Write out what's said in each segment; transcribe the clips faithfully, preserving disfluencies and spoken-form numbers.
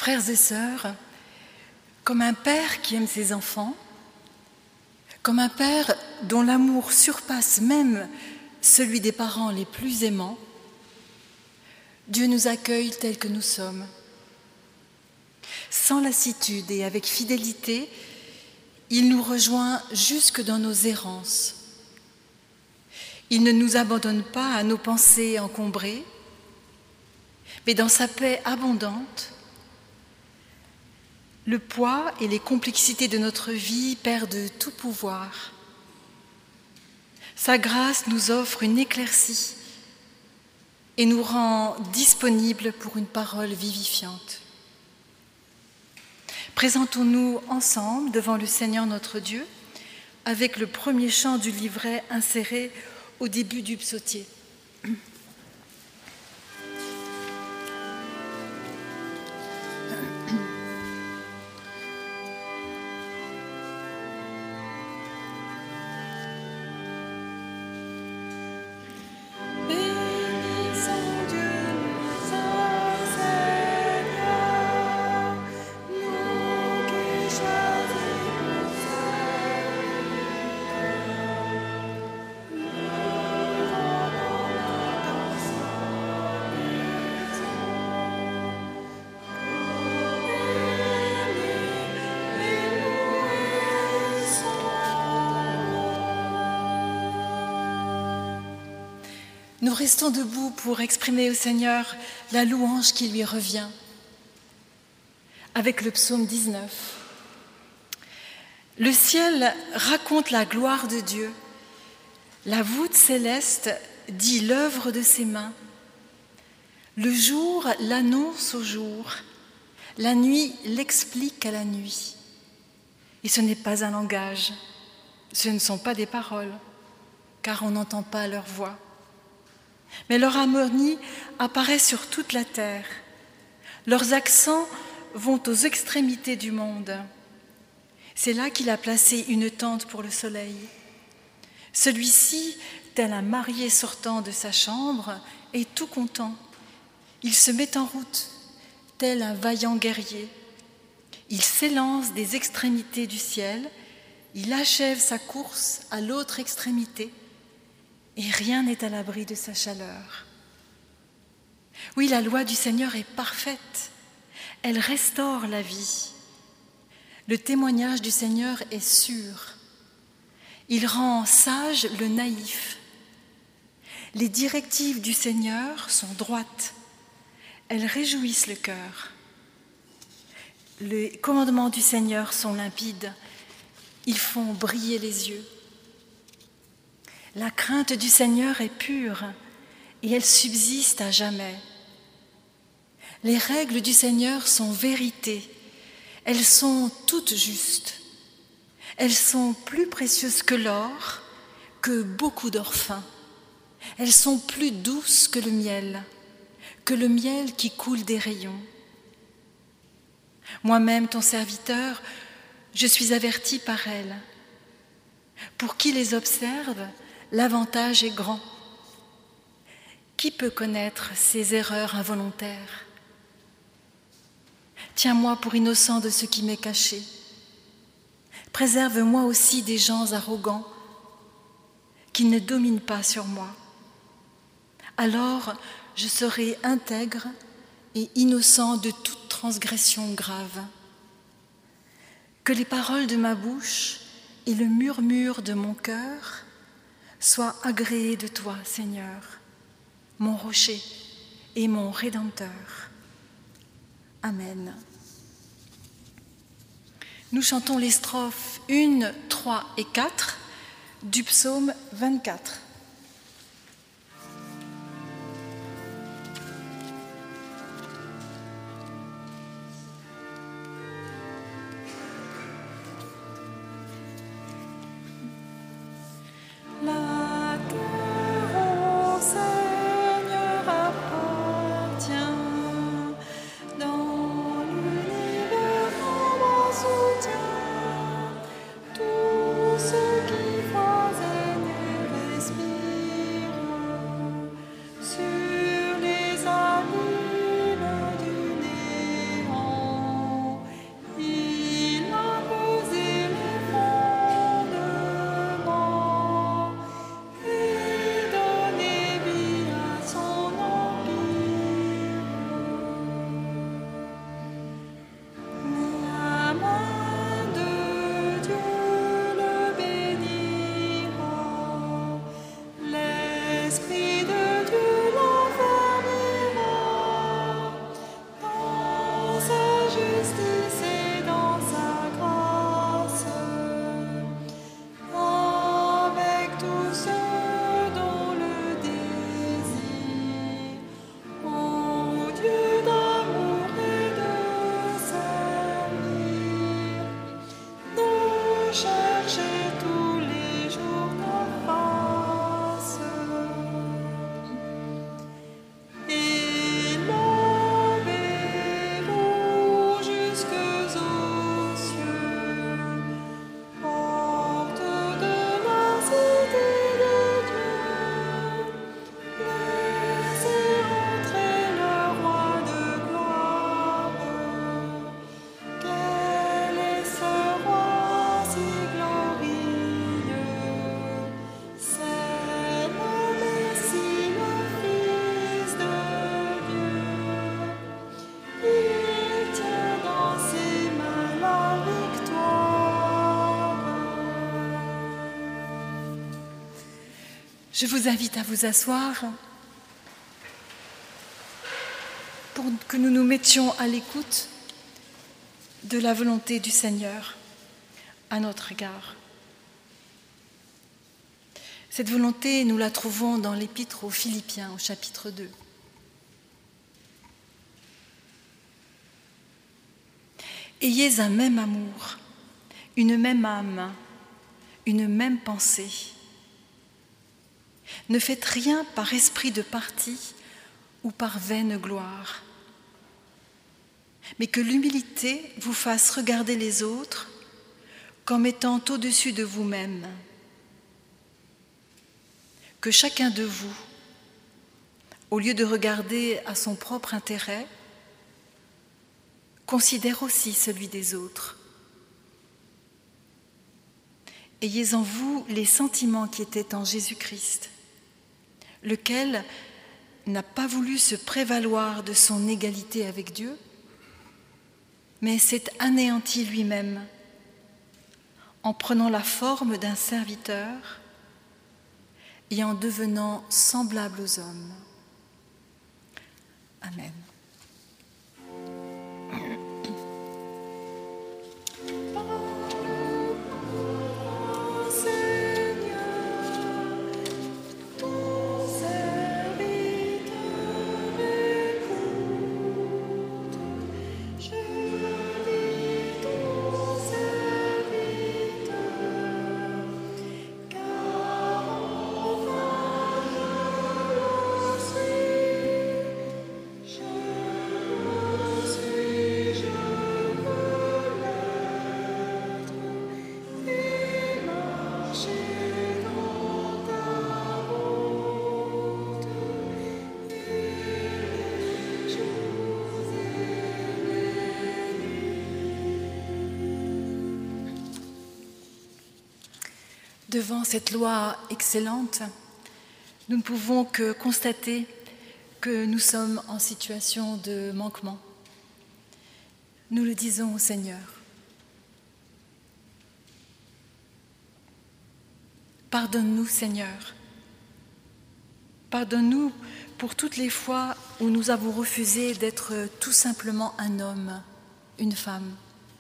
Frères et sœurs, comme un père qui aime ses enfants, comme un père dont l'amour surpasse même celui des parents les plus aimants, Dieu nous accueille tels que nous sommes. Sans lassitude et avec fidélité, il nous rejoint jusque dans nos errances. Il ne nous abandonne pas à nos pensées encombrées, mais dans sa paix abondante, le poids et les complexités de notre vie perdent tout pouvoir. Sa grâce nous offre une éclaircie et nous rend disponibles pour une parole vivifiante. Présentons-nous ensemble devant le Seigneur notre Dieu avec le premier chant du livret inséré au début du psautier. Nous restons debout pour exprimer au Seigneur la louange qui lui revient, avec le psaume dix-neuf. Le ciel raconte la gloire de Dieu, la voûte céleste dit l'œuvre de ses mains. Le jour l'annonce au jour, la nuit l'explique à la nuit. Et ce n'est pas un langage, ce ne sont pas des paroles, car on n'entend pas leur voix. Mais leur harmonie apparaît sur toute la terre. Leurs accents vont aux extrémités du monde. C'est là qu'il a placé une tente pour le soleil. Celui-ci, tel un marié sortant de sa chambre, est tout content. Il se met en route, tel un vaillant guerrier. Il s'élance des extrémités du ciel, il achève sa course à l'autre extrémité. Et rien n'est à l'abri de sa chaleur. Oui, la loi du Seigneur est parfaite. Elle restaure la vie. Le témoignage du Seigneur est sûr. Il rend sage le naïf. Les directives du Seigneur sont droites. Elles réjouissent le cœur. Les commandements du Seigneur sont limpides. Ils font briller les yeux. La crainte du Seigneur est pure et elle subsiste à jamais. Les règles du Seigneur sont vérité, elles sont toutes justes. Elles sont plus précieuses que l'or, que beaucoup d'or fin. Elles sont plus douces que le miel, que le miel qui coule des rayons. Moi-même, ton serviteur, je suis averti par elles. Pour qui les observe, l'avantage est grand. Qui peut connaître ces erreurs involontaires ? Tiens-moi pour innocent de ce qui m'est caché. Préserve-moi aussi des gens arrogants qui ne dominent pas sur moi. Alors je serai intègre et innocent de toute transgression grave. Que les paroles de ma bouche et le murmure de mon cœur sois agréé de toi, Seigneur, mon rocher et mon Rédempteur. Amen. Nous chantons les strophes un, trois et quatre du psaume vingt-quatre. Tout ce qui voit et ne respire. Je vous invite à vous asseoir pour que nous nous mettions à l'écoute de la volonté du Seigneur à notre égard. Cette volonté, nous la trouvons dans l'Épître aux Philippiens, au chapitre deux. Ayez un même amour, une même âme, une même pensée. Ne faites rien par esprit de parti ou par vaine gloire, mais que l'humilité vous fasse regarder les autres comme étant au-dessus de vous-même. Que chacun de vous, au lieu de regarder à son propre intérêt, considère aussi celui des autres. Ayez en vous les sentiments qui étaient en Jésus-Christ, lequel n'a pas voulu se prévaloir de son égalité avec Dieu, mais s'est anéanti lui-même en prenant la forme d'un serviteur et en devenant semblable aux hommes. Amen. Devant cette loi excellente, nous ne pouvons que constater que nous sommes en situation de manquement. Nous le disons au Seigneur. Pardonne-nous, Seigneur. Pardonne-nous pour toutes les fois où nous avons refusé d'être tout simplement un homme, une femme.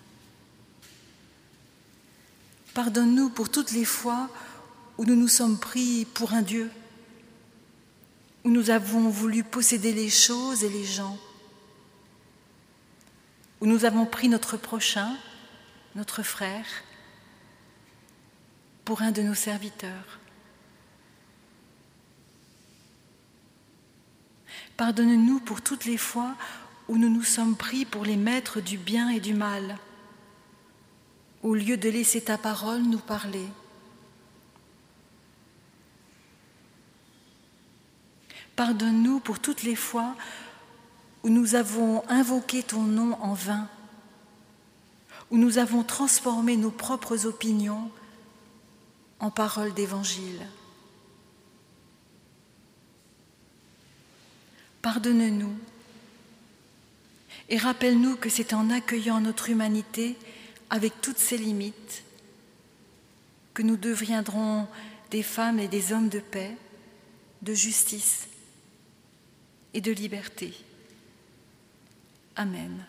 Pardonne-nous pour toutes les fois où nous nous sommes pris pour un Dieu, où nous avons voulu posséder les choses et les gens, où nous avons pris notre prochain, notre frère, pour un de nos serviteurs. Pardonne-nous pour toutes les fois où nous nous sommes pris pour les maîtres du bien et du mal, au lieu de laisser ta parole nous parler. Pardonne-nous pour toutes les fois où nous avons invoqué ton nom en vain, où nous avons transformé nos propres opinions en paroles d'évangile. Pardonne-nous et rappelle-nous que c'est en accueillant notre humanité avec toutes ses limites, que nous deviendrons des femmes et des hommes de paix, de justice et de liberté. Amen.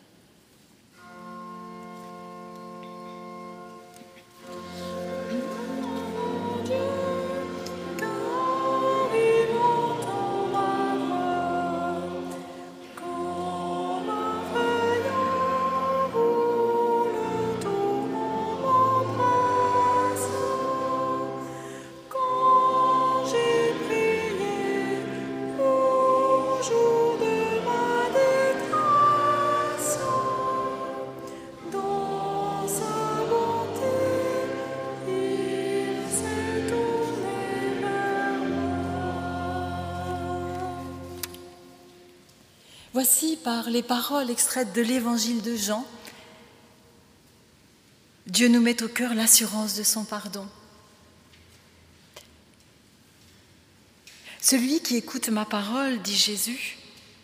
Voici, par les paroles extraites de l'Évangile de Jean, Dieu nous met au cœur l'assurance de son pardon. Celui qui écoute ma parole, dit Jésus,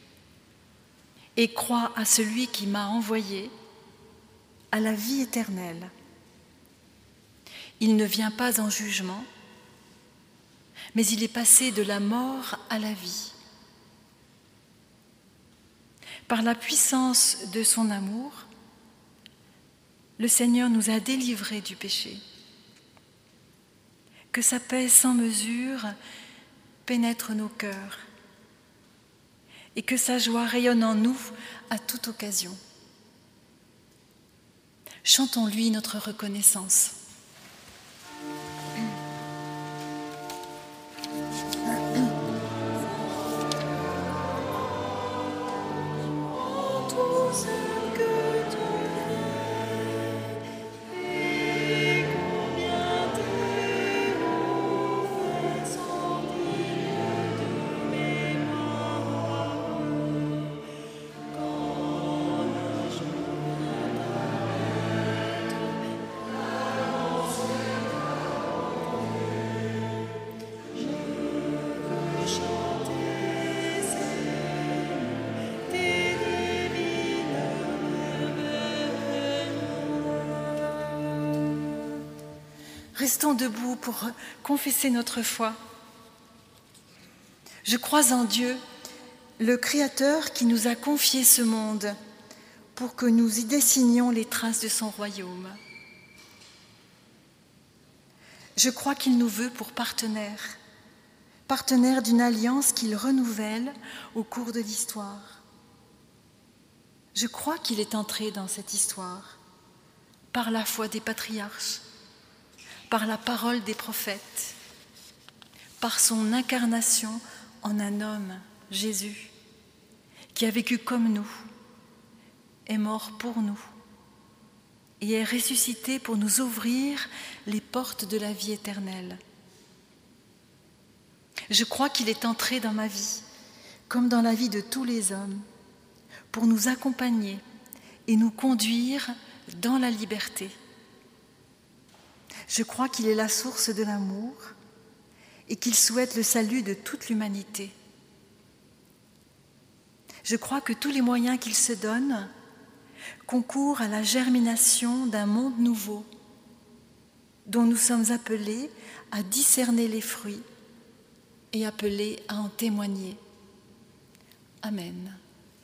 et croit à celui qui m'a envoyé, a la vie éternelle. Il ne vient pas en jugement, mais il est passé de la mort à la vie. Par la puissance de son amour, le Seigneur nous a délivrés du péché. Que sa paix sans mesure pénètre nos cœurs et que sa joie rayonne en nous à toute occasion. Chantons-lui notre reconnaissance. Restons debout pour confesser notre foi. Je crois en Dieu, le Créateur qui nous a confié ce monde pour que nous y dessinions les traces de son royaume. Je crois qu'il nous veut pour partenaires, partenaires d'une alliance qu'il renouvelle au cours de l'histoire. Je crois qu'il est entré dans cette histoire par la foi des patriarches, par la parole des prophètes, par son incarnation en un homme, Jésus, qui a vécu comme nous, est mort pour nous et est ressuscité pour nous ouvrir les portes de la vie éternelle. Je crois qu'il est entré dans ma vie, comme dans la vie de tous les hommes, pour nous accompagner et nous conduire dans la liberté. Je crois qu'il est la source de l'amour et qu'il souhaite le salut de toute l'humanité. Je crois que tous les moyens qu'il se donne concourent à la germination d'un monde nouveau dont nous sommes appelés à discerner les fruits et appelés à en témoigner. Amen.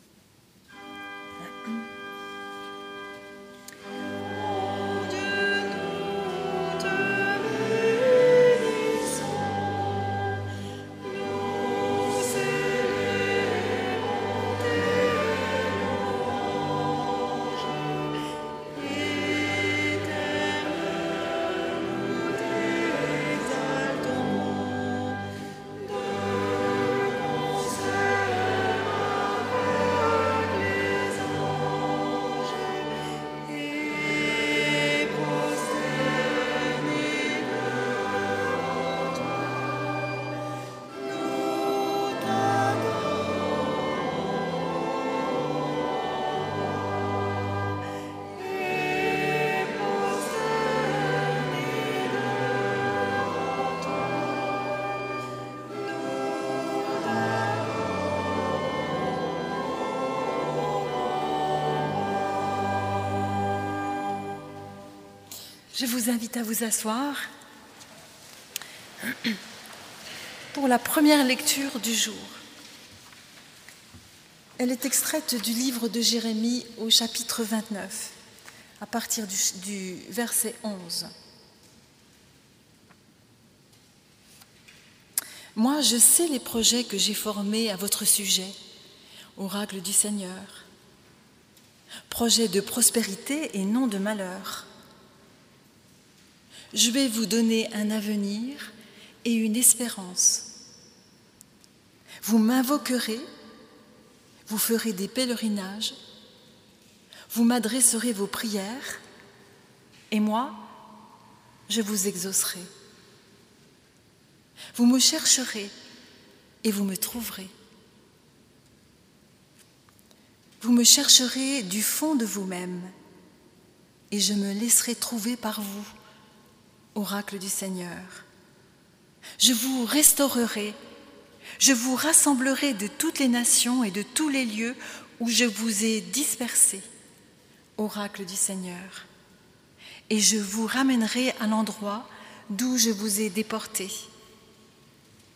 Je vous invite à vous asseoir pour la première lecture du jour. Elle est extraite du livre de Jérémie au chapitre vingt-neuf, à partir du, du verset onze. Moi, je sais les projets que j'ai formés à votre sujet, oracle du Seigneur. Projets de prospérité et non de malheur. Je vais vous donner un avenir et une espérance. Vous m'invoquerez, vous ferez des pèlerinages, vous m'adresserez vos prières, et moi, je vous exaucerai. Vous me chercherez et vous me trouverez. Vous me chercherez du fond de vous-même, et je me laisserai trouver par vous, oracle du Seigneur. Je vous restaurerai, je vous rassemblerai de toutes les nations et de tous les lieux où je vous ai dispersés, oracle du Seigneur, et je vous ramènerai à l'endroit d'où je vous ai déportés.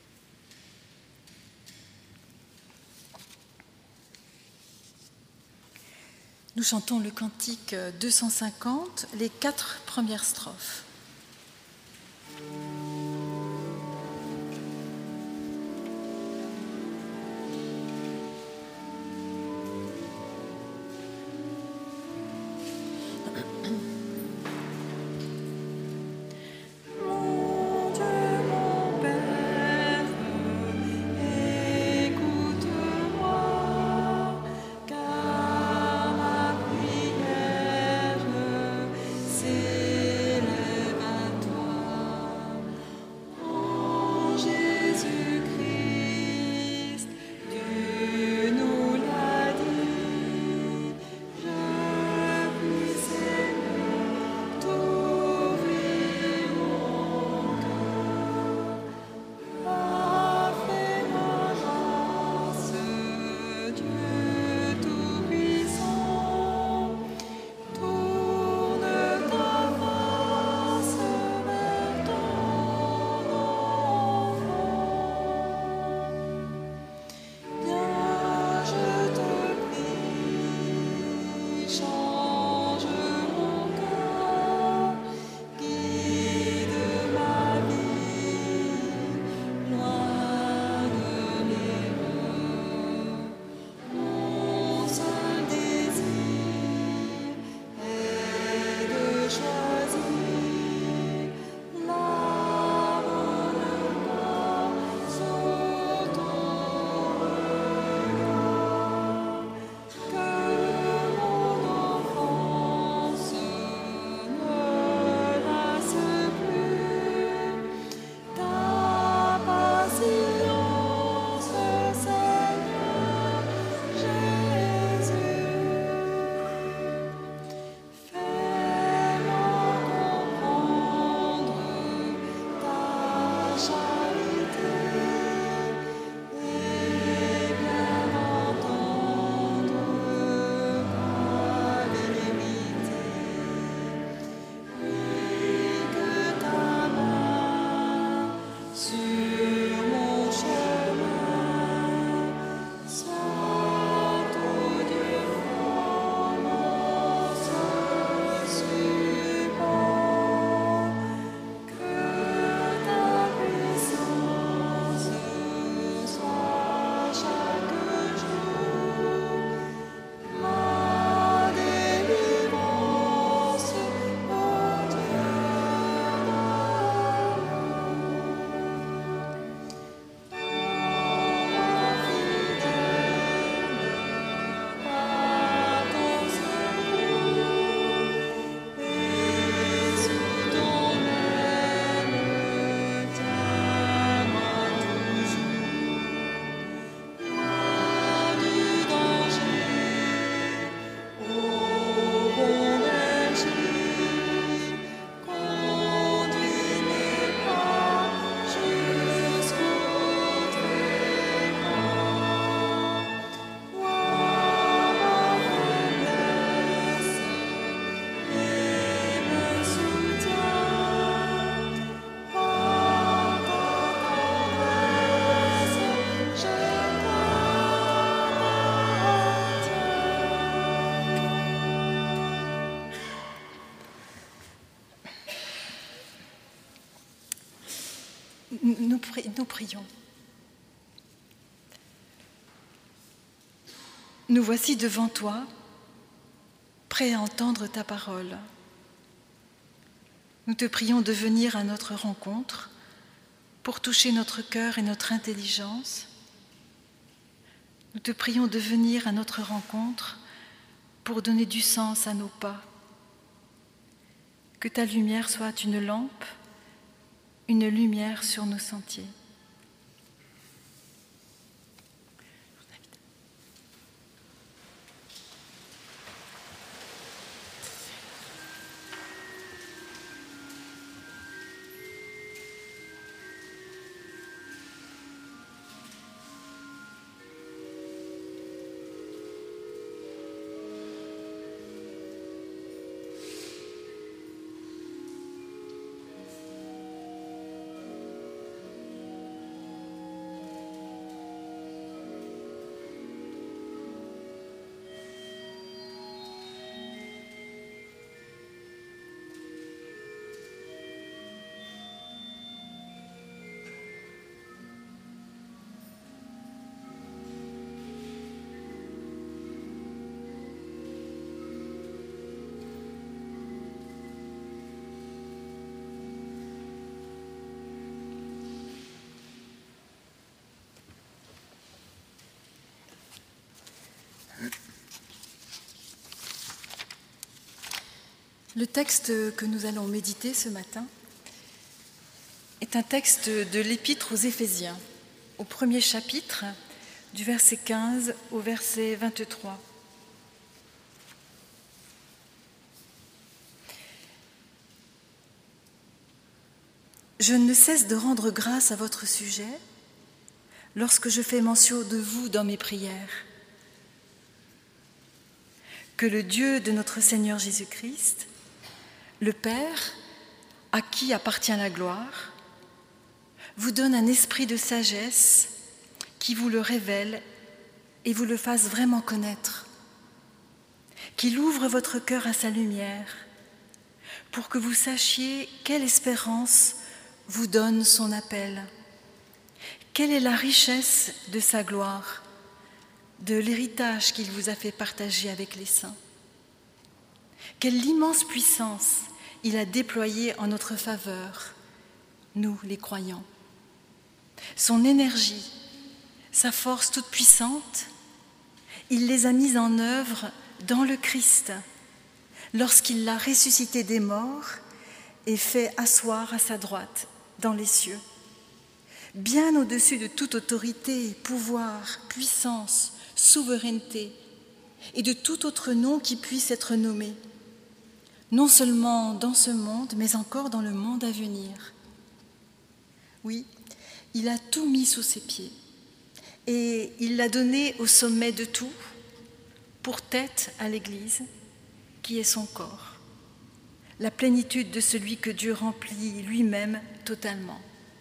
Nous chantons le cantique deux cent cinquante, les quatre premières strophes. Nous, pri- nous prions. Nous voici devant toi, prêts à entendre ta parole. Nous te prions de venir à notre rencontre pour toucher notre cœur et notre intelligence. Nous te prions de venir à notre rencontre pour donner du sens à nos pas. Que ta lumière soit une lampe, une lumière sur nos sentiers. Le texte que nous allons méditer ce matin est un texte de l'Épître aux Éphésiens, au premier chapitre, du verset quinze au verset vingt-trois. Je ne cesse de rendre grâce à votre sujet lorsque je fais mention de vous dans mes prières. Que le Dieu de notre Seigneur Jésus-Christ, le Père, à qui appartient la gloire, vous donne un esprit de sagesse qui vous le révèle et vous le fasse vraiment connaître, qu'il ouvre votre cœur à sa lumière pour que vous sachiez quelle espérance vous donne son appel, quelle est la richesse de sa gloire, de l'héritage qu'il vous a fait partager avec les saints, quelle immense puissance il a déployée en notre faveur, nous les croyants. Son énergie, sa force toute puissante, il les a mises en œuvre dans le Christ, lorsqu'il l'a ressuscité des morts et fait asseoir à sa droite dans les cieux, bien au-dessus de toute autorité, pouvoir, puissance, souveraineté et de tout autre nom qui puisse être nommé, non seulement dans ce monde, mais encore dans le monde à venir. Oui, il a tout mis sous ses pieds et il l'a donné au sommet de tout pour tête à l'Église, qui est son corps, la plénitude de celui que Dieu remplit lui-même totalement.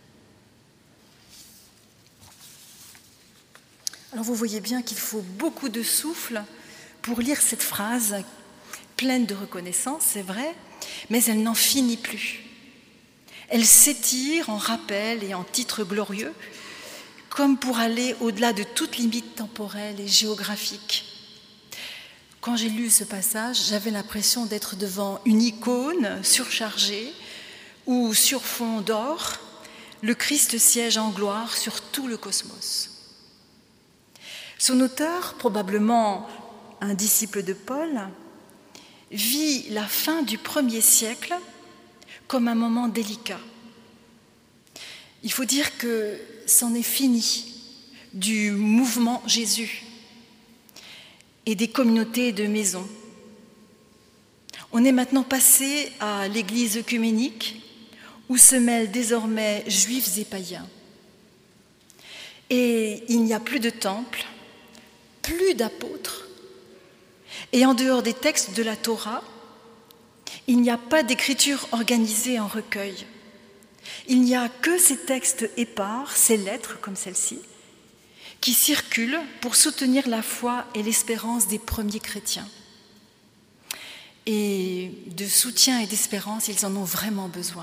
Alors vous voyez bien qu'il faut beaucoup de souffle pour lire cette phrase pleine de reconnaissance, c'est vrai, mais elle n'en finit plus. Elle s'étire en rappel et en titre glorieux, comme pour aller au-delà de toute limite temporelle et géographique. Quand j'ai lu ce passage, j'avais l'impression d'être devant une icône surchargée où, sur fond d'or, le Christ siège en gloire sur tout le cosmos. Son auteur, probablement un disciple de Paul, vit la fin du premier siècle comme un moment délicat. Il faut dire que c'en est fini du mouvement Jésus et des communautés de maisons. On est maintenant passé à l'Église œcuménique où se mêlent désormais juifs et païens. Et il n'y a plus de temple, plus d'apôtres, et en dehors des textes de la Torah, il n'y a pas d'écriture organisée en recueil. Il n'y a que ces textes épars, ces lettres comme celle-ci, qui circulent pour soutenir la foi et l'espérance des premiers chrétiens. Et de soutien et d'espérance, ils en ont vraiment besoin.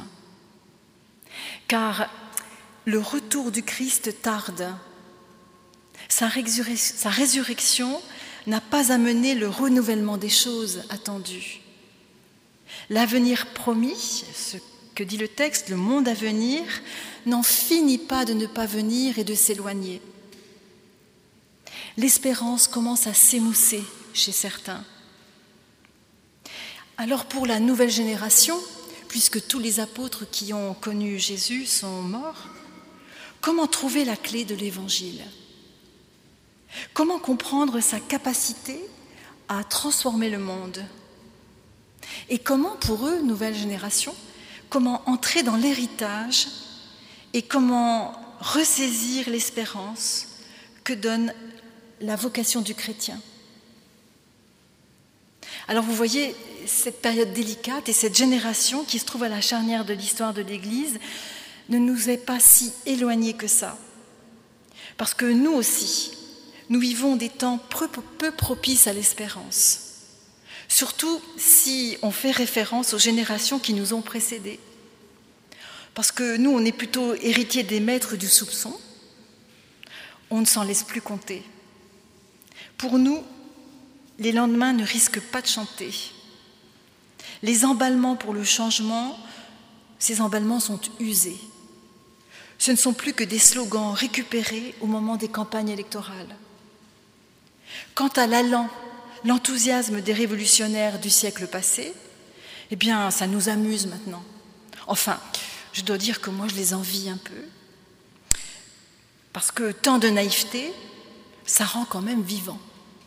Car le retour du Christ tarde. Sa résurrection n'a pas amené le renouvellement des choses attendues. L'avenir promis, ce que dit le texte, le monde à venir, n'en finit pas de ne pas venir et de s'éloigner. L'espérance commence à s'émousser chez certains. Alors pour la nouvelle génération, puisque tous les apôtres qui ont connu Jésus sont morts, comment trouver la clé de l'Évangile ? Comment comprendre sa capacité à transformer le monde ? Et comment, pour eux, nouvelle génération, comment entrer dans l'héritage et comment ressaisir l'espérance que donne la vocation du chrétien ? Alors vous voyez, cette période délicate et cette génération qui se trouve à la charnière de l'histoire de l'Église ne nous est pas si éloignée que ça. Parce que nous aussi, nous vivons des temps peu propices à l'espérance. Surtout si on fait référence aux générations qui nous ont précédés. Parce que nous, on est plutôt héritiers des maîtres du soupçon. On ne s'en laisse plus compter. Pour nous, les lendemains ne risquent pas de chanter. Les emballements pour le changement, ces emballements sont usés. Ce ne sont plus que des slogans récupérés au moment des campagnes électorales. Quant à l'allant, l'enthousiasme des révolutionnaires du siècle passé, eh bien, ça nous amuse maintenant. Enfin, je dois dire que moi, je les envie un peu. Parce que tant de naïveté, ça rend quand même vivant.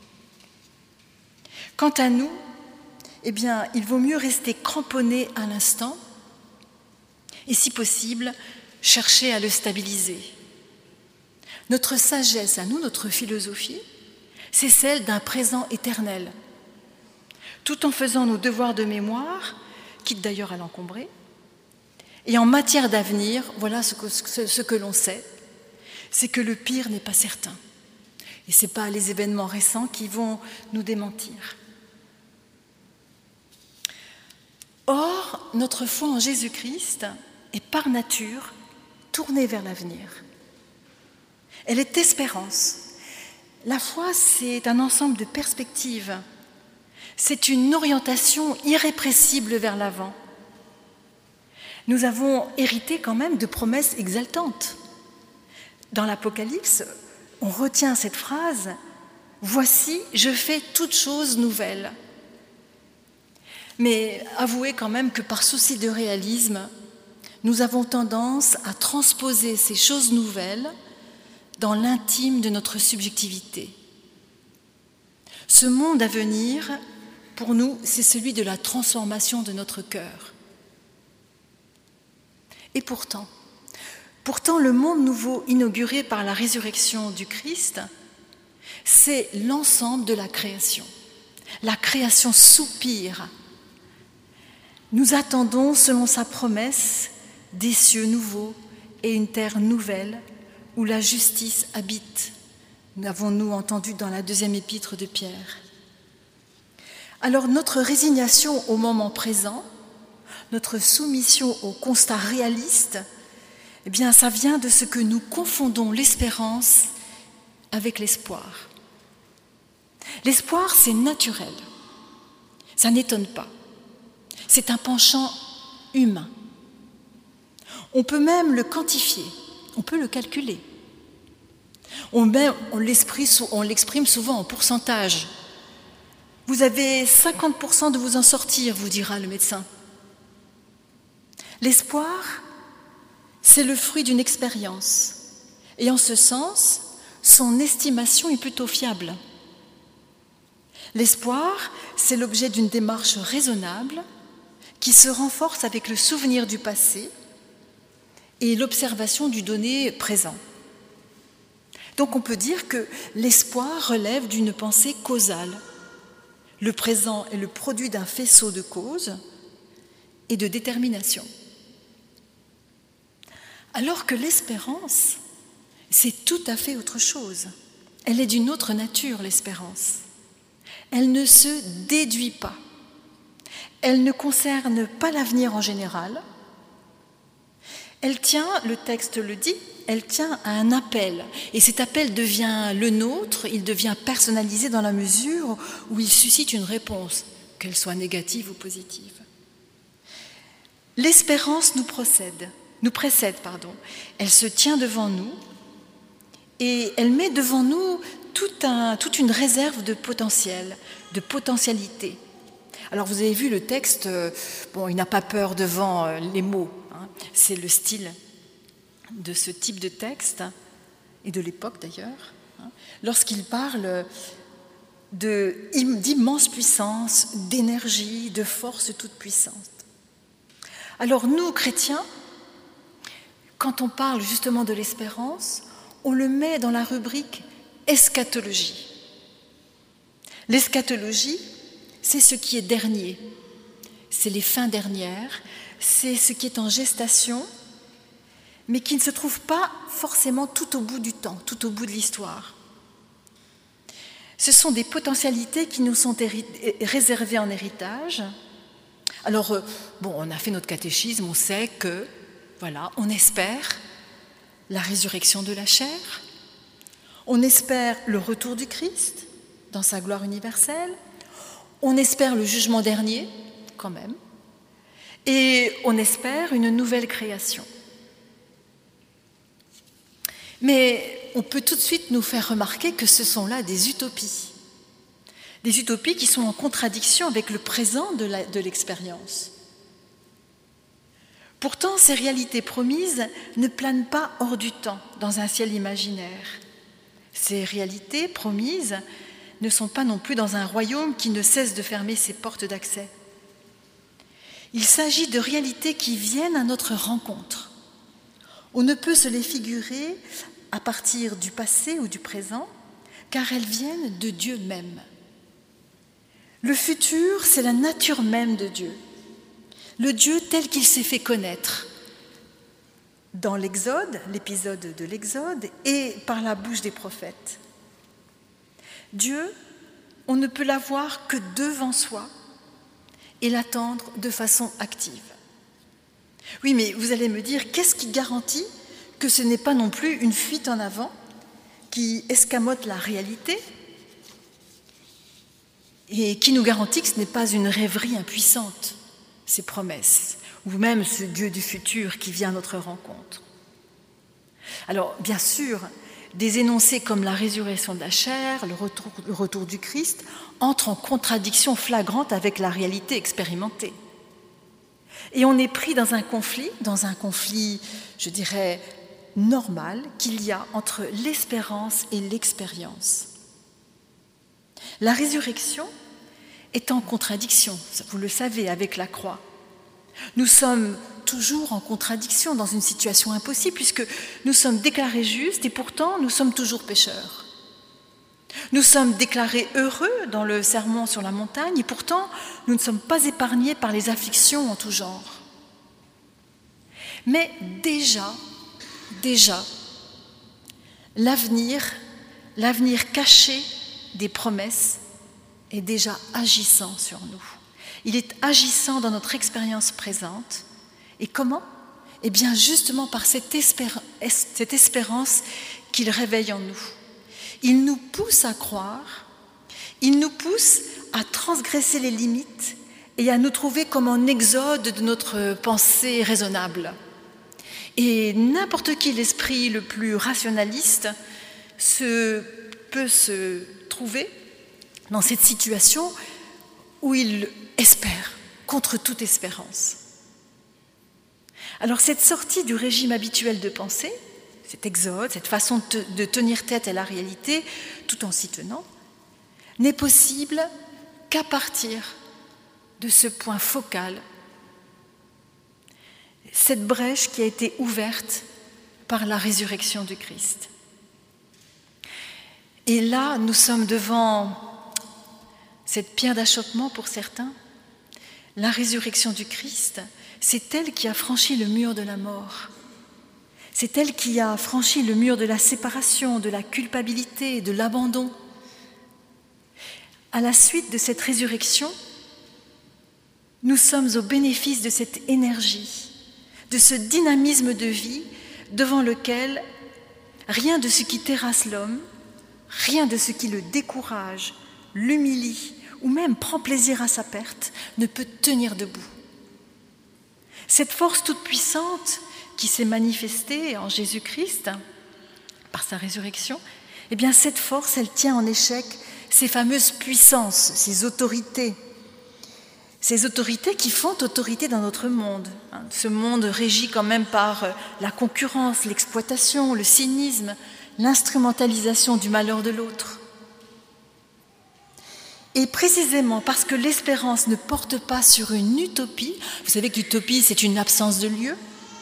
Quant à nous, eh bien, il vaut mieux rester cramponné à l'instant et, si possible, chercher à le stabiliser. Notre sagesse à nous, notre philosophie, c'est celle d'un présent éternel, tout en faisant nos devoirs de mémoire, quitte d'ailleurs à l'encombrer. Et en matière d'avenir, voilà ce que, ce, ce que l'on sait, c'est que le pire n'est pas certain. Et ce n'est pas les événements récents qui vont nous démentir. Or, notre foi en Jésus-Christ est par nature tournée vers l'avenir. Elle est espérance. La foi, c'est un ensemble de perspectives. C'est une orientation irrépressible vers l'avant. Nous avons hérité quand même de promesses exaltantes. Dans l'Apocalypse, on retient cette phrase « Voici, je fais toutes choses nouvelles ». Mais avouez quand même que par souci de réalisme, nous avons tendance à transposer ces choses nouvelles dans l'intime de notre subjectivité. Ce monde à venir, pour nous, c'est celui de la transformation de notre cœur. Et pourtant, pourtant, le monde nouveau inauguré par la résurrection du Christ, c'est l'ensemble de la création. La création soupire. Nous attendons, selon sa promesse, des cieux nouveaux et une terre nouvelle où la justice habite. N'avons-nous entendu dans la deuxième épître de Pierre. Alors notre résignation au moment présent, notre soumission au constat réaliste, eh bien, ça vient de ce que nous confondons l'espérance avec l'espoir. L'espoir, c'est naturel. Ça n'étonne pas. C'est un penchant humain. On peut même le quantifier, on peut le calculer. On, met, on, on l'exprime souvent en pourcentage. Vous avez cinquante pour cent de vous en sortir, vous dira le médecin. L'espoir, c'est le fruit d'une expérience. Et en ce sens, son estimation est plutôt fiable. L'espoir, c'est l'objet d'une démarche raisonnable qui se renforce avec le souvenir du passé et l'observation du donné présent. Donc on peut dire que l'espoir relève d'une pensée causale. Le présent est le produit d'un faisceau de causes et de détermination. Alors que l'espérance, c'est tout à fait autre chose. Elle est d'une autre nature, l'espérance. Elle ne se déduit pas. Elle ne concerne pas l'avenir en général. Elle tient, le texte le dit, elle tient à un appel. Et cet appel devient le nôtre, il devient personnalisé dans la mesure où il suscite une réponse, qu'elle soit négative ou positive. L'espérance nous procède, nous précède, pardon. Elle se tient devant nous et elle met devant nous tout un, toute une réserve de potentiel, de potentialité. Alors vous avez vu le texte, bon, il n'a pas peur devant les mots, hein. C'est le style de ce type de texte, et de l'époque d'ailleurs, hein, lorsqu'il parle de, d'immense puissance, d'énergie, de force toute puissante. Alors nous, chrétiens, quand on parle justement de l'espérance, on le met dans la rubrique eschatologie. L'eschatologie, c'est ce qui est dernier, c'est les fins dernières, c'est ce qui est en gestation, mais qui ne se trouve pas forcément tout au bout du temps, tout au bout de l'histoire. Ce sont des potentialités qui nous sont héri- réservées en héritage. Alors, euh, bon, on a fait notre catéchisme, on sait que, voilà, on espère la résurrection de la chair, on espère le retour du Christ dans sa gloire universelle, on espère le jugement dernier, quand même, et on espère une nouvelle création. Mais on peut tout de suite nous faire remarquer que ce sont là des utopies. Des utopies qui sont en contradiction avec le présent de, la, de l'expérience. Pourtant, ces réalités promises ne planent pas hors du temps, dans un ciel imaginaire. Ces réalités promises ne sont pas non plus dans un royaume qui ne cesse de fermer ses portes d'accès. Il s'agit de réalités qui viennent à notre rencontre. On ne peut se les figurer à partir du passé ou du présent, car elles viennent de Dieu même. Le futur, c'est la nature même de Dieu. Le Dieu tel qu'il s'est fait connaître dans l'Exode, l'épisode de l'Exode, et par la bouche des prophètes. Dieu, on ne peut l'avoir que devant soi et l'attendre de façon active. Oui, mais vous allez me dire, qu'est-ce qui garantit que ce n'est pas non plus une fuite en avant qui escamote la réalité et qui nous garantit que ce n'est pas une rêverie impuissante, ces promesses, ou même ce Dieu du futur qui vient à notre rencontre. Alors, bien sûr, des énoncés comme la résurrection de la chair, le retour, le retour du Christ, entrent en contradiction flagrante avec la réalité expérimentée. Et on est pris dans un conflit, dans un conflit, je dirais, normal qu'il y a entre l'espérance et l'expérience. La résurrection est en contradiction, vous le savez, avec la croix. Nous sommes toujours en contradiction dans une situation impossible puisque nous sommes déclarés justes et pourtant nous sommes toujours pécheurs. Nous sommes déclarés heureux dans le sermon sur la montagne et pourtant nous ne sommes pas épargnés par les afflictions en tout genre. Mais déjà, déjà, l'avenir, l'avenir caché des promesses est déjà agissant sur nous. Il est agissant dans notre expérience présente. Et comment ? Eh bien, justement par cette, espér- cette espérance qu'il réveille en nous. Il nous pousse à croire, il nous pousse à transgresser les limites et à nous trouver comme en exode de notre pensée raisonnable. Et n'importe qui, l'esprit le plus rationaliste, se, peut se trouver dans cette situation où il espère contre toute espérance. Alors cette sortie du régime habituel de pensée, cet exode, cette façon de tenir tête à la réalité, tout en s'y tenant, n'est possible qu'à partir de ce point focal, cette brèche qui a été ouverte par la résurrection du Christ. Et là, nous sommes devant cette pierre d'achoppement pour certains. La résurrection du Christ, c'est elle qui a franchi le mur de la mort. C'est elle qui a franchi le mur de la séparation, de la culpabilité, de l'abandon. À la suite de cette résurrection, nous sommes au bénéfice de cette énergie, de ce dynamisme de vie devant lequel rien de ce qui terrasse l'homme, rien de ce qui le décourage, l'humilie ou même prend plaisir à sa perte ne peut tenir debout. Cette force toute puissante qui s'est manifestée en Jésus-Christ par sa résurrection, eh bien cette force, elle tient en échec ces fameuses puissances, ces autorités, ces autorités qui font autorité dans notre monde. Ce monde régi quand même par la concurrence, l'exploitation, le cynisme, l'instrumentalisation du malheur de l'autre. Et précisément parce que l'espérance ne porte pas sur une utopie, vous savez que l'utopie c'est une absence de lieu,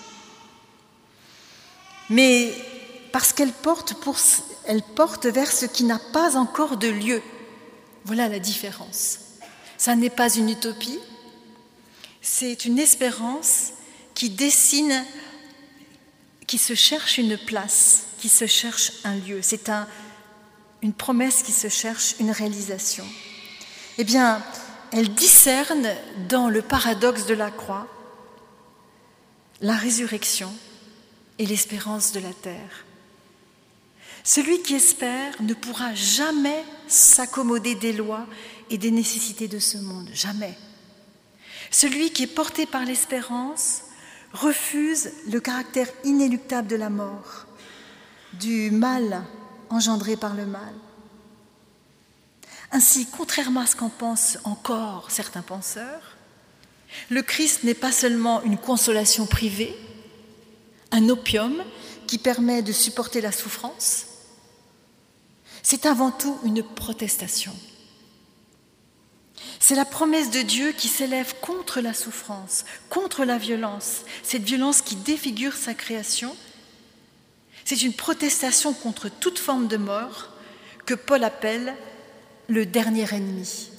mais parce qu'elle porte, pour, elle porte vers ce qui n'a pas encore de lieu. Voilà la différence. Ça n'est pas une utopie, c'est une espérance qui dessine, qui se cherche une place, qui se cherche un lieu. C'est un, une promesse qui se cherche une réalisation. Eh bien, elle discerne dans le paradoxe de la croix la résurrection et l'espérance de la terre. Celui qui espère ne pourra jamais s'accommoder des lois et des nécessités de ce monde, jamais. Celui qui est porté par l'espérance refuse le caractère inéluctable de la mort, du mal engendré par le mal. Ainsi, contrairement à ce qu'en pensent encore certains penseurs, le Christ n'est pas seulement une consolation privée, un opium qui permet de supporter la souffrance, c'est avant tout une protestation. C'est la promesse de Dieu qui s'élève contre la souffrance, contre la violence, cette violence qui défigure sa création. C'est une protestation contre toute forme de mort que Paul appelle le dernier ennemi.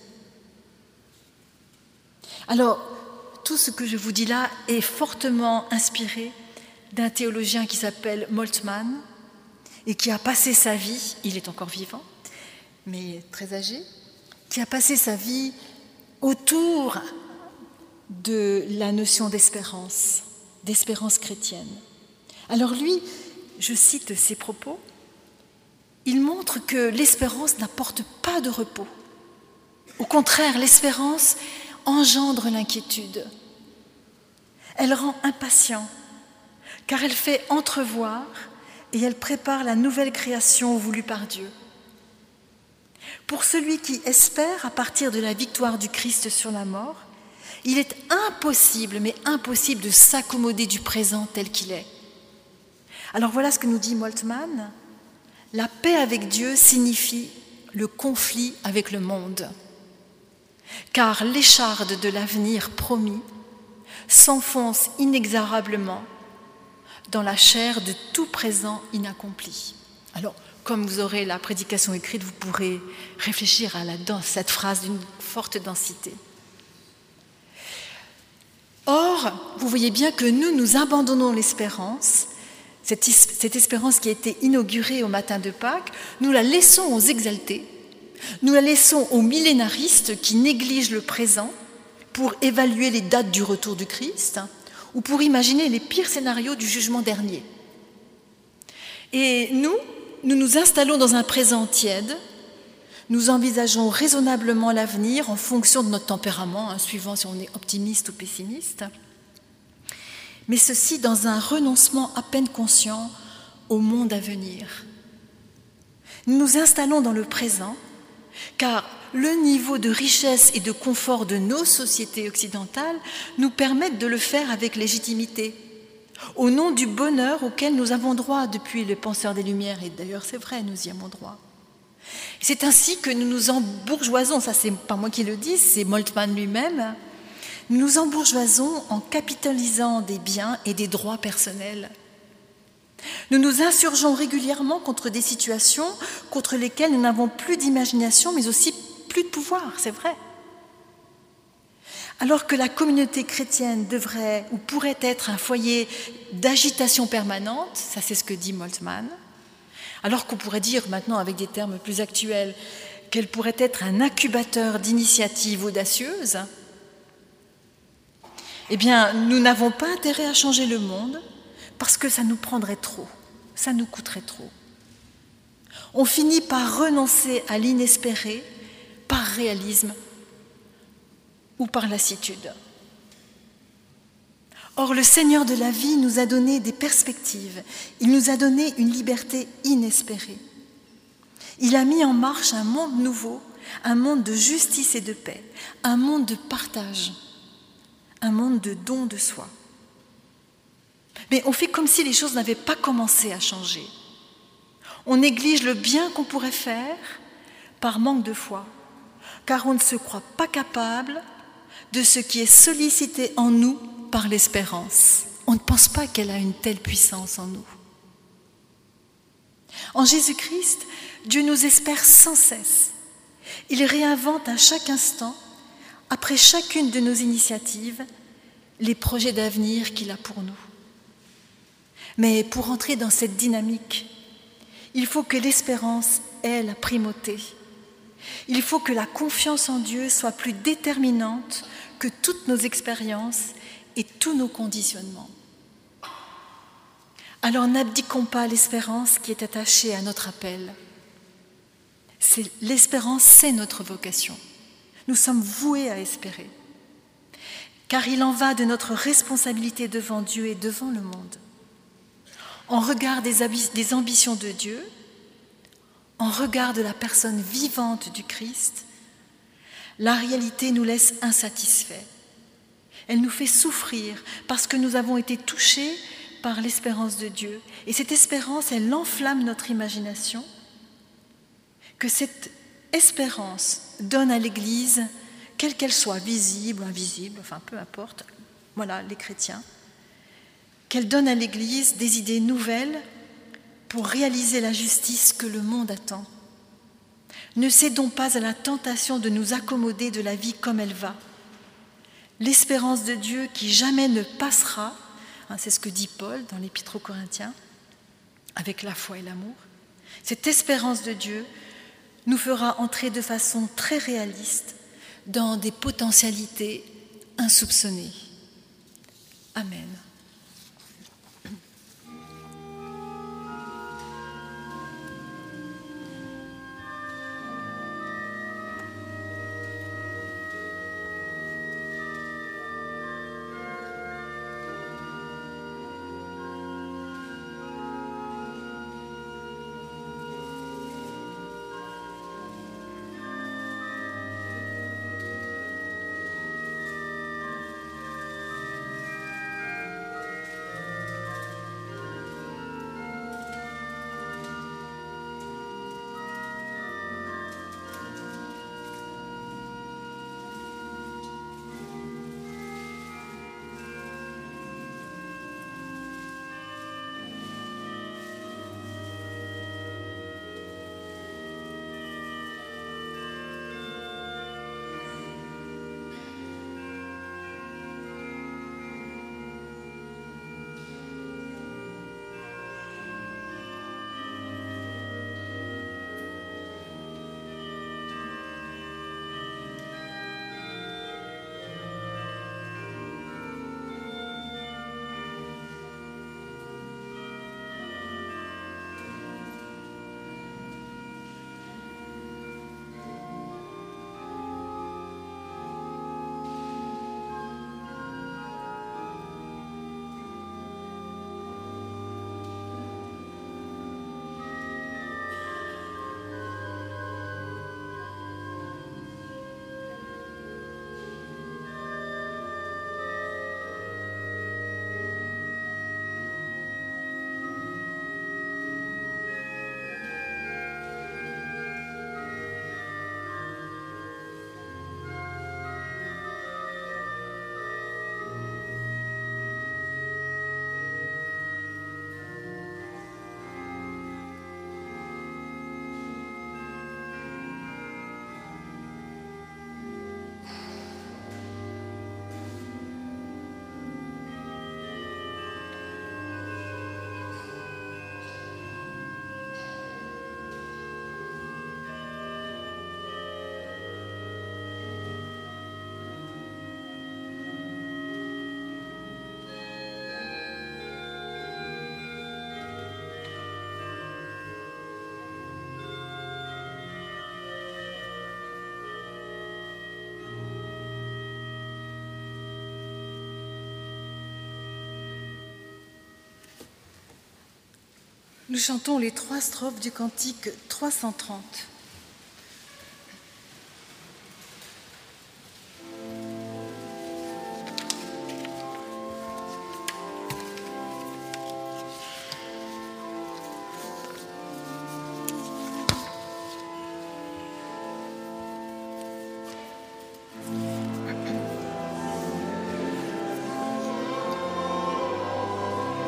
Alors, tout ce que je vous dis là est fortement inspiré d'un théologien qui s'appelle Moltmann et qui a passé sa vie, il est encore vivant, mais très âgé, qui a passé sa vie autour de la notion d'espérance, d'espérance chrétienne. Alors lui, je cite ses propos, il montre que l'espérance n'apporte pas de repos. Au contraire, l'espérance engendre l'inquiétude. Elle rend impatient, car elle fait entrevoir et elle prépare la nouvelle création voulue par Dieu. Pour celui qui espère à partir de la victoire du Christ sur la mort, il est impossible, mais impossible de s'accommoder du présent tel qu'il est. Alors voilà ce que nous dit Moltmann. La paix avec Dieu signifie le conflit avec le monde, car l'écharde de l'avenir promis s'enfonce inexorablement dans la chair de tout présent inaccompli. Alors, comme vous aurez la prédication écrite, vous pourrez réfléchir à la, cette phrase d'une forte densité. Or, vous voyez bien que nous, nous abandonnons l'espérance, cette, cette espérance qui a été inaugurée au matin de Pâques, nous la laissons aux exaltés, nous la laissons aux millénaristes qui négligent le présent pour évaluer les dates du retour du Christ ou pour imaginer les pires scénarios du jugement dernier. Et nous, nous nous installons dans un présent tiède, nous envisageons raisonnablement l'avenir en fonction de notre tempérament, hein, suivant si on est optimiste ou pessimiste, mais ceci dans un renoncement à peine conscient au monde à venir. Nous nous installons dans le présent, car le niveau de richesse et de confort de nos sociétés occidentales nous permettent de le faire avec légitimité, au nom du bonheur auquel nous avons droit depuis les penseurs des Lumières, et d'ailleurs c'est vrai, nous y avons droit. C'est ainsi que nous nous embourgeoisons, ça c'est pas moi qui le dis, c'est Moltmann lui-même, nous nous embourgeoisons en capitalisant des biens et des droits personnels. Nous nous insurgeons régulièrement contre des situations contre lesquelles nous n'avons plus d'imagination, mais aussi plus de pouvoir, c'est vrai. Alors que la communauté chrétienne devrait ou pourrait être un foyer d'agitation permanente, ça c'est ce que dit Moltmann, alors qu'on pourrait dire maintenant avec des termes plus actuels qu'elle pourrait être un incubateur d'initiatives audacieuses, eh bien nous n'avons pas intérêt à changer le monde parce que ça nous prendrait trop, ça nous coûterait trop. On finit par renoncer à l'inespéré par réalisme ou par lassitude. Or, le Seigneur de la vie nous a donné des perspectives, il nous a donné une liberté inespérée. Il a mis en marche un monde nouveau, un monde de justice et de paix, un monde de partage, un monde de don de soi. Mais on fait comme si les choses n'avaient pas commencé à changer. On néglige le bien qu'on pourrait faire par manque de foi, car on ne se croit pas capable de ce qui est sollicité en nous par l'espérance. On ne pense pas qu'elle a une telle puissance en nous. En Jésus-Christ, Dieu nous espère sans cesse. Il réinvente à chaque instant, après chacune de nos initiatives, les projets d'avenir qu'il a pour nous. Mais pour entrer dans cette dynamique, il faut que l'espérance ait la primauté. Il faut que la confiance en Dieu soit plus déterminante que toutes nos expériences et tous nos conditionnements. Alors n'abdiquons pas l'espérance qui est attachée à notre appel. C'est, l'espérance, c'est notre vocation. Nous sommes voués à espérer, car il en va de notre responsabilité devant Dieu et devant le monde. En regard des, des ambitions de Dieu, en regard de la personne vivante du Christ, la réalité nous laisse insatisfaits. Elle nous fait souffrir parce que nous avons été touchés par l'espérance de Dieu. Et cette espérance, elle enflamme notre imagination. Que cette espérance donne à l'Église, quelle qu'elle soit, visible ou invisible, enfin peu importe, voilà les chrétiens, qu'elle donne à l'Église des idées nouvelles pour réaliser la justice que le monde attend. Ne cédons pas à la tentation de nous accommoder de la vie comme elle va. L'espérance de Dieu qui jamais ne passera, hein, c'est ce que dit Paul dans l'Épître aux Corinthiens, avec la foi et l'amour. Cette espérance de Dieu nous fera entrer de façon très réaliste dans des potentialités insoupçonnées. Amen. Nous chantons les trois strophes du cantique trois cent trente.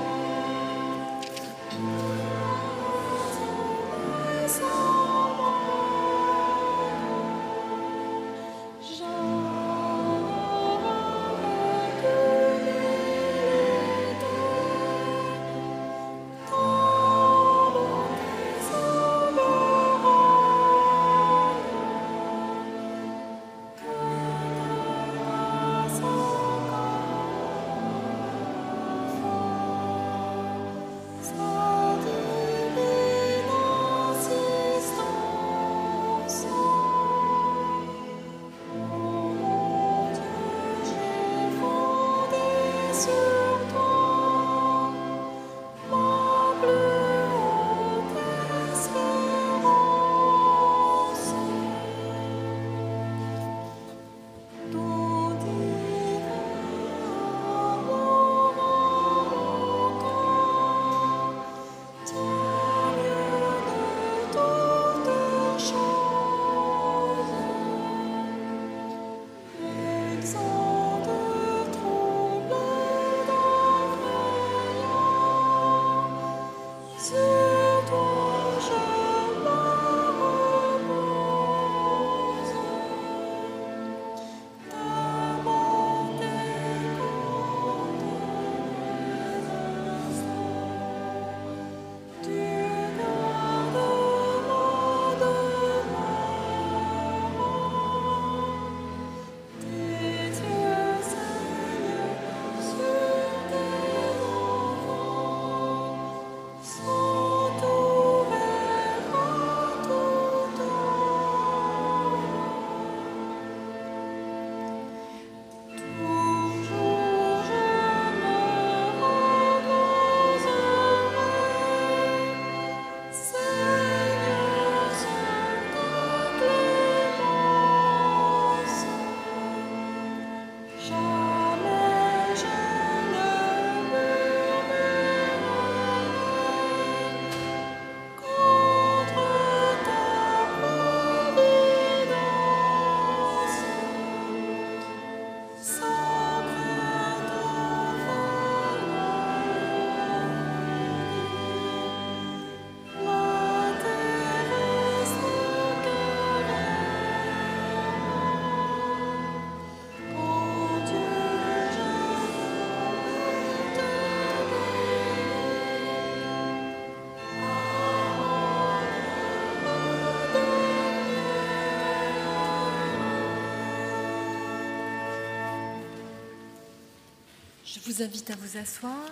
Someone Je vous invite à vous asseoir.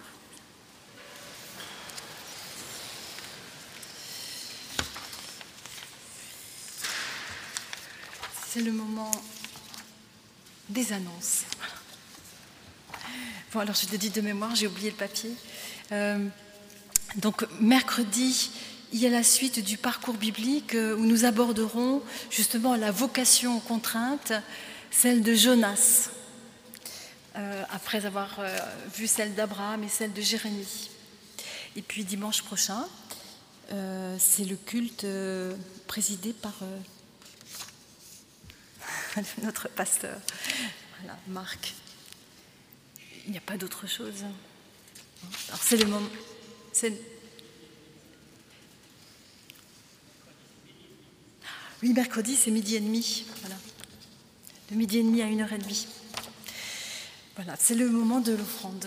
C'est le moment des annonces. Bon, alors je te dis de mémoire, j'ai oublié le papier. Euh, donc mercredi, il y a la suite du parcours biblique où nous aborderons justement la vocation aux contraintes, celle de Jonas, euh, après avoir euh, vu celle d'Abraham et celle de Jérémie. Et puis dimanche prochain, euh, c'est le culte euh, présidé par euh, notre pasteur, voilà, Marc. Il n'y a pas d'autre chose. Alors c'est le moment. C'est... Oui, mercredi, c'est midi et demi. Voilà. De midi et demi à une heure et demie. Voilà, c'est le moment de l'offrande.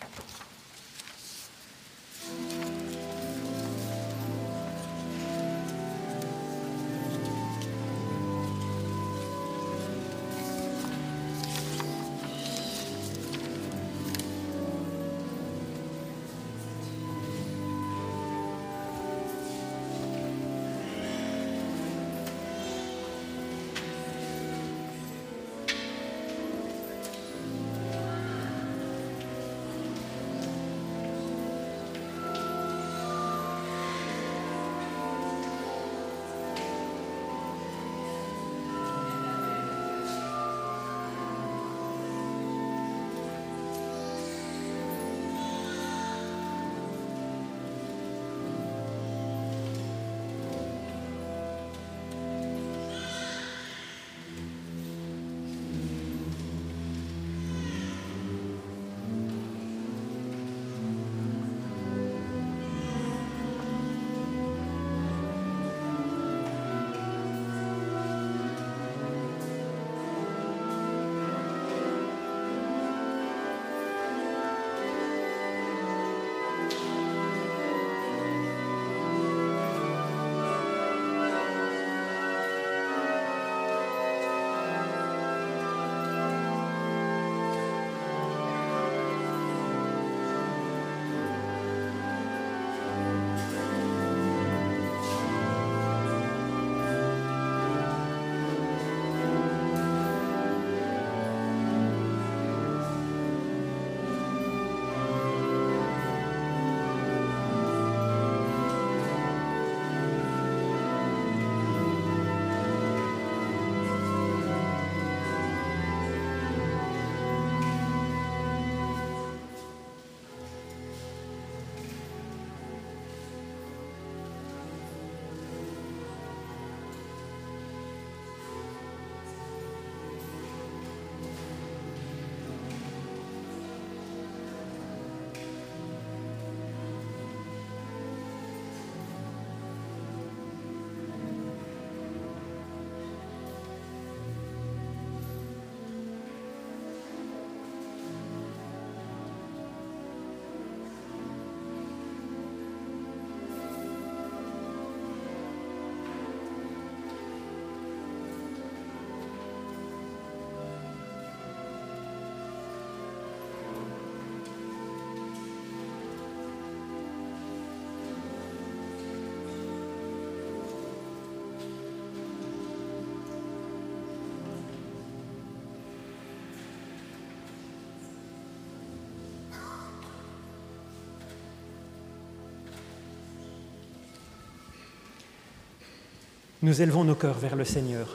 Nous élevons nos cœurs vers le Seigneur.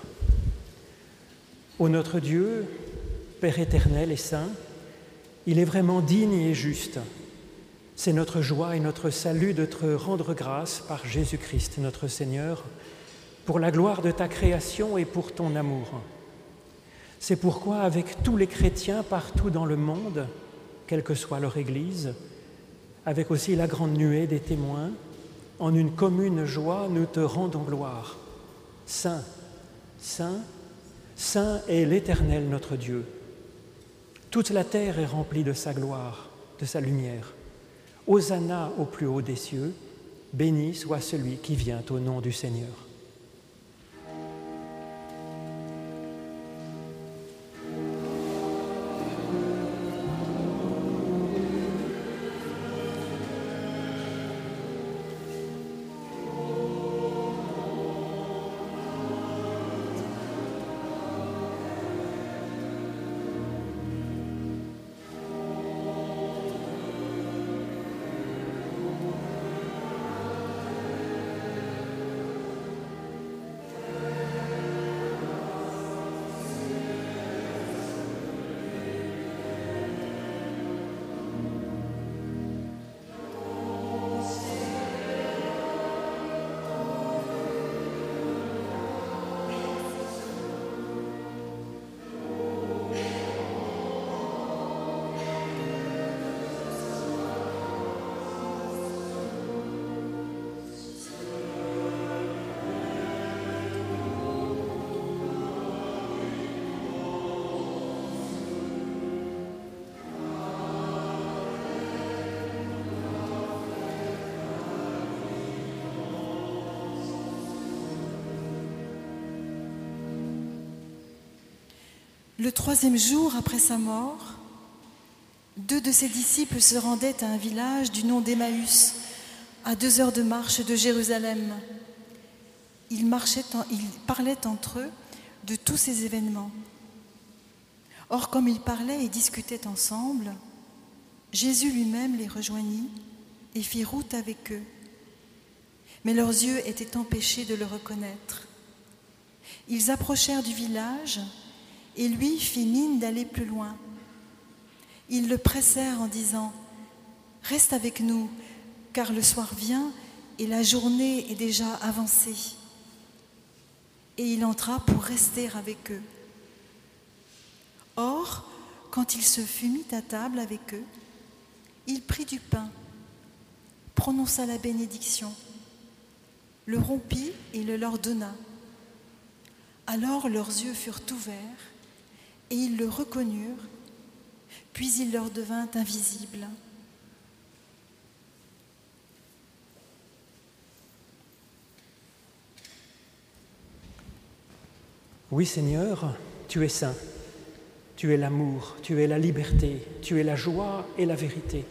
Ô notre Dieu, Père éternel et saint, il est vraiment digne et juste. C'est notre joie et notre salut de te rendre grâce par Jésus-Christ, notre Seigneur, pour la gloire de ta création et pour ton amour. C'est pourquoi, avec tous les chrétiens partout dans le monde, quelle que soit leur Église, avec aussi la grande nuée des témoins, en une commune joie, nous te rendons gloire. Saint, Saint, Saint est l'Éternel notre Dieu. Toute la terre est remplie de sa gloire, de sa lumière. Hosanna au plus haut des cieux, béni soit celui qui vient au nom du Seigneur. Le troisième jour après sa mort, deux de ses disciples se rendaient à un village du nom d'Emmaüs, à deux heures de marche de Jérusalem. Ils, marchaient en, ils parlaient entre eux de tous ces événements. Or, comme ils parlaient et discutaient ensemble, Jésus lui-même les rejoignit et fit route avec eux. Mais leurs yeux étaient empêchés de le reconnaître. Ils approchèrent du village et lui fit mine d'aller plus loin. Ils le pressèrent en disant « Reste avec nous, car le soir vient et la journée est déjà avancée. » Et il entra pour rester avec eux. Or, quand il se fut mis à table avec eux, il prit du pain, prononça la bénédiction, le rompit et le leur donna. Alors leurs yeux furent ouverts et ils le reconnurent, puis il leur devint invisible. Oui, Seigneur, tu es saint, tu es l'amour, tu es la liberté, tu es la joie et la vérité.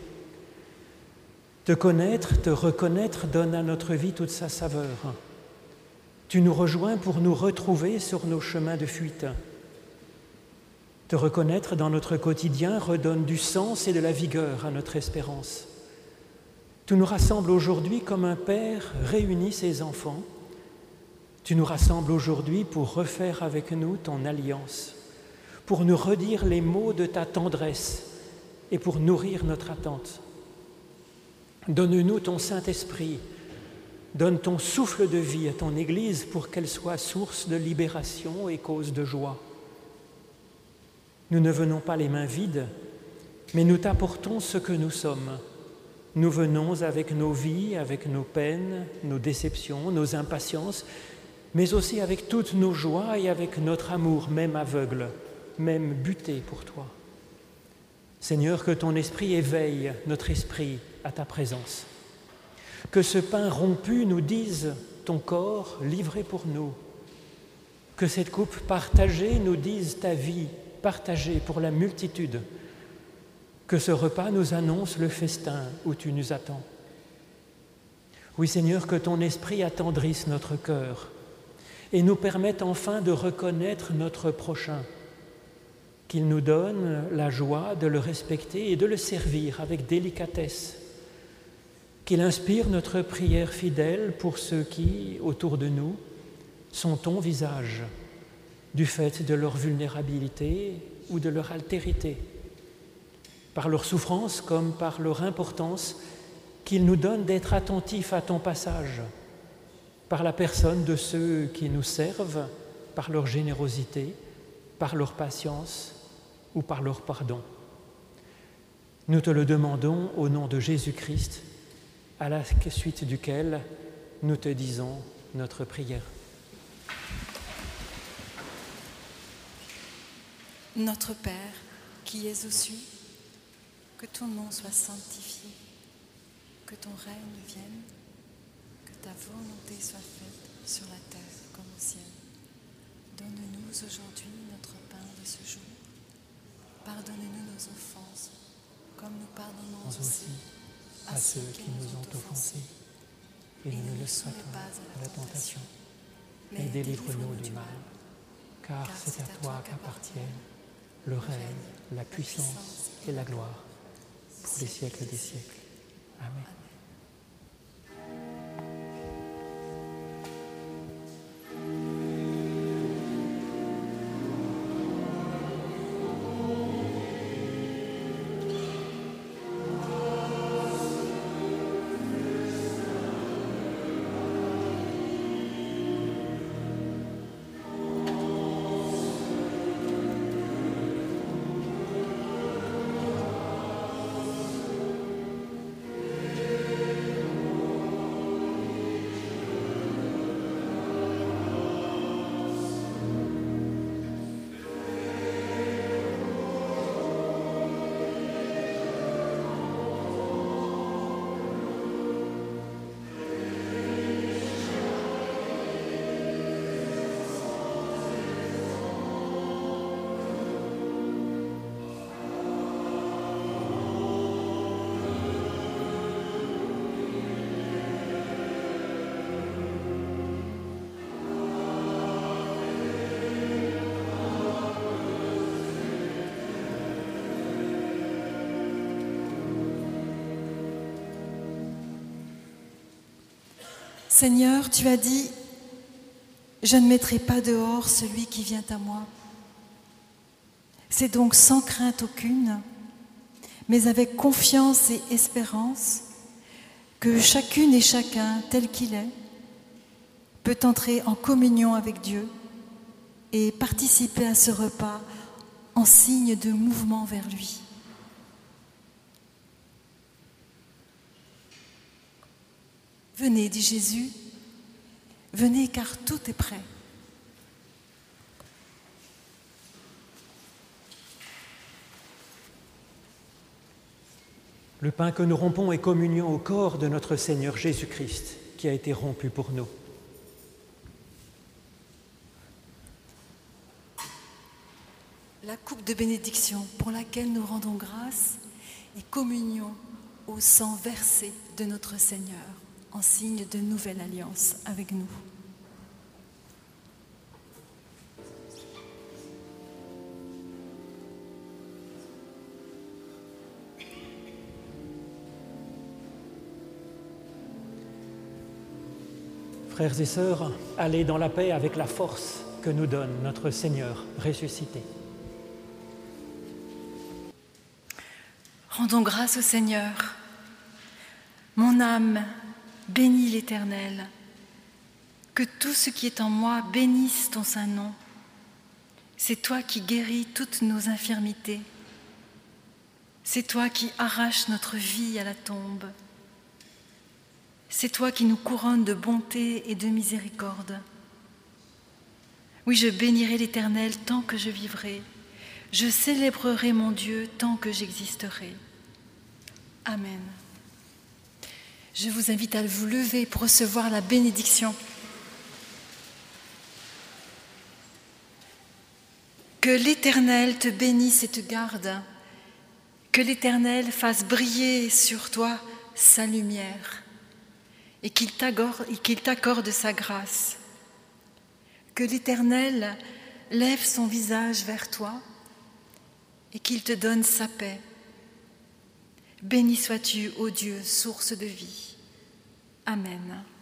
Te connaître, te reconnaître donne à notre vie toute sa saveur. Tu nous rejoins pour nous retrouver sur nos chemins de fuite. Te reconnaître dans notre quotidien redonne du sens et de la vigueur à notre espérance. Tu nous rassembles aujourd'hui comme un père réunit ses enfants. Tu nous rassembles aujourd'hui pour refaire avec nous ton alliance, pour nous redire les mots de ta tendresse et pour nourrir notre attente. Donne-nous ton Saint-Esprit, donne ton souffle de vie à ton Église pour qu'elle soit source de libération et cause de joie. Nous ne venons pas les mains vides, mais nous t'apportons ce que nous sommes. Nous venons avec nos vies, avec nos peines, nos déceptions, nos impatiences, mais aussi avec toutes nos joies et avec notre amour, même aveugle, même buté pour toi. Seigneur, que ton esprit éveille notre esprit à ta présence. Que ce pain rompu nous dise ton corps livré pour nous. Que cette coupe partagée nous dise ta vie partagée pour la multitude. Que ce repas nous annonce le festin où tu nous attends. Oui, Seigneur, que ton esprit attendrisse notre cœur et nous permette enfin de reconnaître notre prochain, qu'il nous donne la joie de le respecter et de le servir avec délicatesse, qu'il inspire notre prière fidèle pour ceux qui, autour de nous, sont ton visage, du fait de leur vulnérabilité ou de leur altérité, par leur souffrance comme par leur importance, qu'il nous donne d'être attentifs à ton passage, par la personne de ceux qui nous servent, par leur générosité, par leur patience ou par leur pardon. Nous te le demandons au nom de Jésus-Christ, à la suite duquel nous te disons notre prière. Notre Père, qui es aux cieux, que ton nom soit sanctifié, que ton règne vienne, que ta volonté soit faite sur la terre comme au ciel. Donne-nous aujourd'hui notre pain de ce jour. Pardonne-nous nos offenses, comme nous pardonnons aussi à ceux qui nous ont offensés. Et ne nous laisse pas à la tentation, mais délivre-nous du mal. Car c'est à toi qu'appartiennent le règne, la puissance et la gloire pour les siècles des siècles. Amen. Seigneur, tu as dit, je ne mettrai pas dehors celui qui vient à moi. C'est donc sans crainte aucune, mais avec confiance et espérance, que chacune et chacun, tel qu'il est, peut entrer en communion avec Dieu et participer à ce repas en signe de mouvement vers lui. Venez, dit Jésus, venez car tout est prêt. Le pain que nous rompons est communion au corps de notre Seigneur Jésus-Christ qui a été rompu pour nous. La coupe de bénédiction pour laquelle nous rendons grâce est communion au sang versé de notre Seigneur en signe de nouvelle alliance avec nous. Frères et sœurs, allez dans la paix avec la force que nous donne notre Seigneur ressuscité. Rendons grâce au Seigneur. Mon âme bénit l'Éternel. Que tout ce qui est en moi bénisse ton saint nom. C'est toi qui guéris toutes nos infirmités. C'est toi qui arraches notre vie à la tombe. C'est toi qui nous couronnes de bonté et de miséricorde. Oui, je bénirai l'Éternel tant que je vivrai. Je célébrerai mon Dieu tant que j'existerai. Amen. Je vous invite à vous lever pour recevoir la bénédiction. Que l'Éternel te bénisse et te garde. Que l'Éternel fasse briller sur toi sa lumière. Et qu'il t'accorde, et qu'il t'accorde sa grâce. Que l'Éternel lève son visage vers toi et qu'il te donne sa paix. Béni sois-tu, ô Dieu, source de vie. Amen.